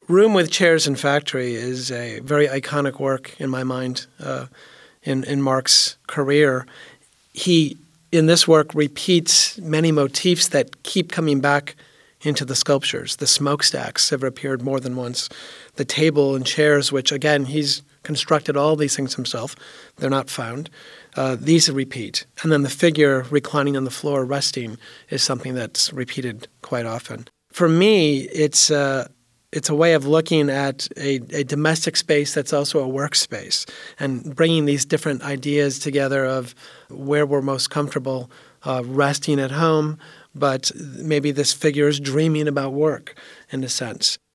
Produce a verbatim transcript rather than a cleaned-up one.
Room with Chairs and Factory is a very iconic work in my mind uh, in, in Mark's career. He, in this work, repeats many motifs that keep coming back into the sculptures. The smokestacks have appeared more than once. The table and chairs, which, again, he's constructed all these things himself. They're not found. Uh, these repeat. And then the figure reclining on the floor, resting, is something that's repeated quite often. For me, it's uh, it's a way of looking at a, a domestic space that's also a workspace and bringing these different ideas together of where we're most comfortable uh, resting at home, but maybe this figure is dreaming about work in a sense.